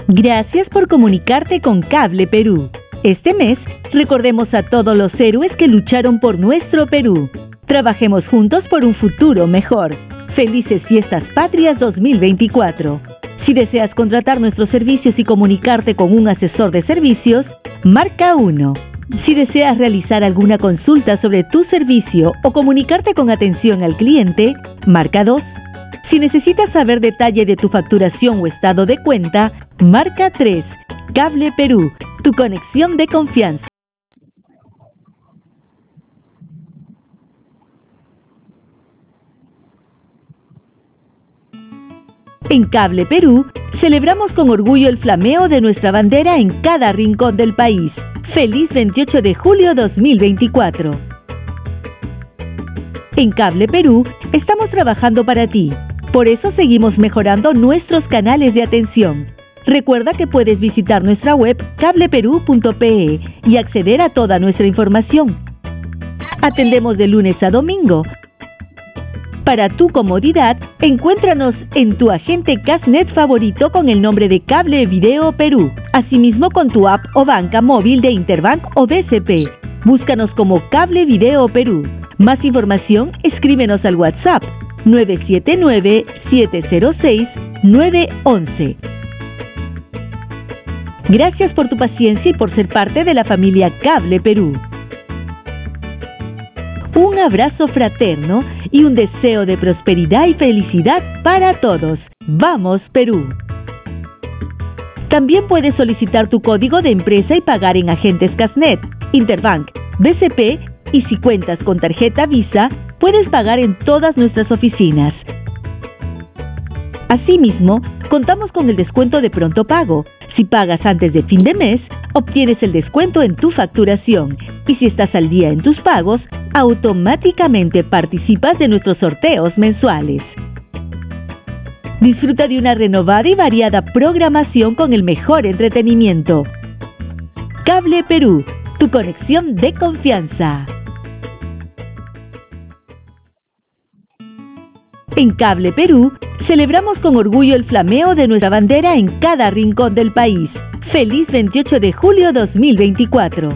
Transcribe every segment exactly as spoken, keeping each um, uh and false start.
Gracias por comunicarte con Cable Perú. Este mes, recordemos a todos los héroes que lucharon por nuestro Perú. Trabajemos juntos por un futuro mejor. Felices Fiestas Patrias dos mil veinticuatro. Si deseas contratar nuestros servicios y comunicarte con un asesor de servicios, marca uno. Si deseas realizar alguna consulta sobre tu servicio o comunicarte con atención al cliente, marca dos. Si necesitas saber detalle de tu facturación o estado de cuenta, marca tres. Cable Perú, tu conexión de confianza. En Cable Perú, celebramos con orgullo el flameo de nuestra bandera en cada rincón del país. ¡Feliz veintiocho de julio dos mil veinticuatro! En Cable Perú, estamos trabajando para ti. Por eso seguimos mejorando nuestros canales de atención. Recuerda que puedes visitar nuestra web cable perú punto pe y acceder a toda nuestra información. Atendemos de lunes a domingo. Para tu comodidad, encuéntranos en tu agente Casnet favorito con el nombre de Cable Video Perú. Asimismo con tu app o banca móvil de Interbank o B C P. Búscanos como Cable Video Perú. Más información, escríbenos al WhatsApp nueve siete nueve, siete cero seis, nueve uno uno. Gracias por tu paciencia y por ser parte de la familia Cable Perú. Un abrazo fraterno y un deseo de prosperidad y felicidad para todos. ¡Vamos, Perú! También puedes solicitar tu código de empresa y pagar en agentes Casnet, Interbank, B C P y si cuentas con tarjeta Visa, puedes pagar en todas nuestras oficinas. Asimismo, contamos con el descuento de pronto pago. Si pagas antes de fin de mes, obtienes el descuento en tu facturación. Y si estás al día en tus pagos, automáticamente participas de nuestros sorteos mensuales. Disfruta de una renovada y variada programación con el mejor entretenimiento. Cable Perú, tu conexión de confianza. En Cable Perú, celebramos con orgullo el flameo de nuestra bandera en cada rincón del país. ¡Feliz veintiocho de julio dos mil veinticuatro!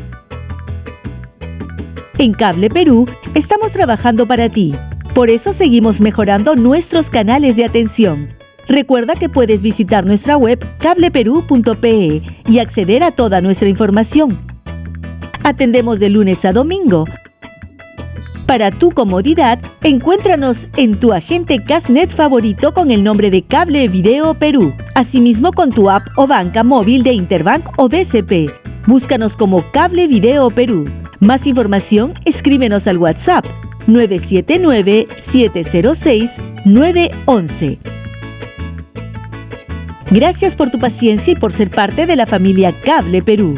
En Cable Perú, estamos trabajando para ti. Por eso seguimos mejorando nuestros canales de atención. Recuerda que puedes visitar nuestra web cable perú punto pe y acceder a toda nuestra información. Atendemos de lunes a domingo. Para tu comodidad, encuéntranos en tu agente Casnet favorito con el nombre de Cable Video Perú. Asimismo con tu app o banca móvil de Interbank o B C P. Búscanos como Cable Video Perú. Más información, escríbenos al WhatsApp nueve siete nueve, siete cero seis, nueve uno uno. Gracias por tu paciencia y por ser parte de la familia Cable Perú.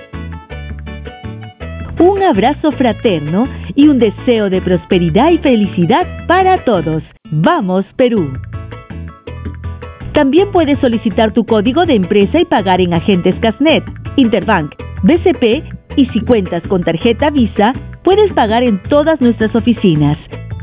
Un abrazo fraterno y un deseo de prosperidad y felicidad para todos. ¡Vamos, Perú! También puedes solicitar tu código de empresa y pagar en agentes Casnet, Interbank, B C P y si cuentas con tarjeta Visa, puedes pagar en todas nuestras oficinas.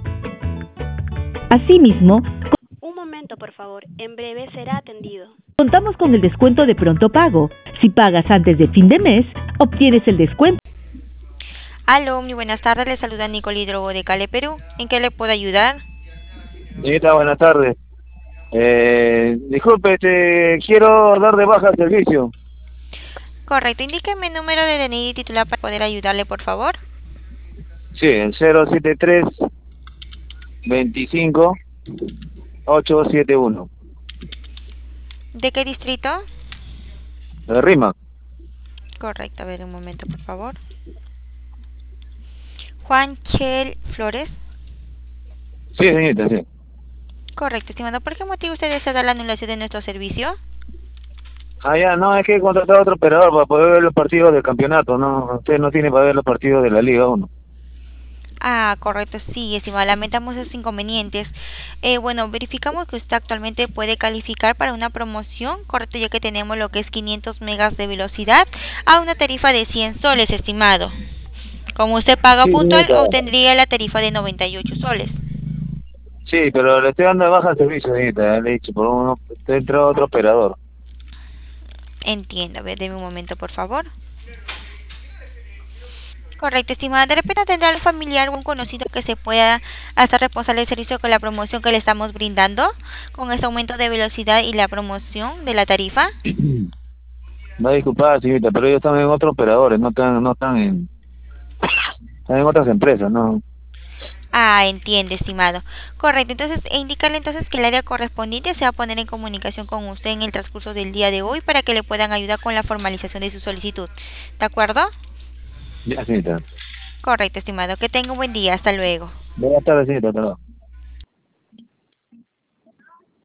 Asimismo, un momento, por favor. En breve será atendido. Contamos con el descuento de pronto pago. Si pagas antes de fin de mes, obtienes el descuento. Aló, muy buenas tardes, le saluda Nicole Hidrogo de Cable Perú. ¿En qué le puedo ayudar? Señorita, buenas tardes. Eh, disculpe, este, quiero dar de baja el servicio. Correcto, indíqueme el número de D N I y titular para poder ayudarle, por favor. Sí, el cero siete tres, veinticinco, ochocientos setenta y uno. ¿De qué distrito? De Rima. Correcto, a ver un momento, por favor. Juan Chel Flores. Sí, señorita, sí. Correcto, estimado. ¿Por qué motivo usted desea dar la anulación de nuestro servicio? Ah, ya, no, es que he contratado a otro operador para poder ver los partidos del campeonato, ¿no? Usted no tiene para ver los partidos de la Liga uno. Ah, correcto, sí, estimado. Lamentamos esos inconvenientes. Eh, bueno, verificamos que usted actualmente puede calificar para una promoción, correcto, ya que tenemos lo que es quinientos megas de velocidad a una tarifa de cien soles, estimado. Como usted paga Sí, puntual, señorita. obtendría la tarifa de noventa y ocho soles. Sí, pero le estoy dando de baja el servicio, señorita, le he dicho, por uno, entró otro operador. Entiendo. A ver, deme un momento, por favor. Correcto, estimada. De repente tendrá algún familiar o un conocido que se pueda hacer responsable del servicio con la promoción que le estamos brindando, con este aumento de velocidad y la promoción de la tarifa. No, disculpa, señorita, pero ellos están en otros operadores, no están, no están en, están en otras empresas, ¿no? Ah, entiende, estimado. Correcto, entonces e indicarle entonces que el área correspondiente se va a poner en comunicación con usted en el transcurso del día de hoy para que le puedan ayudar con la formalización de su solicitud. ¿De acuerdo? Ya, señorita. Correcto, estimado. Que tenga un buen día. Hasta luego. Buenas tardes, señorita, hasta luego.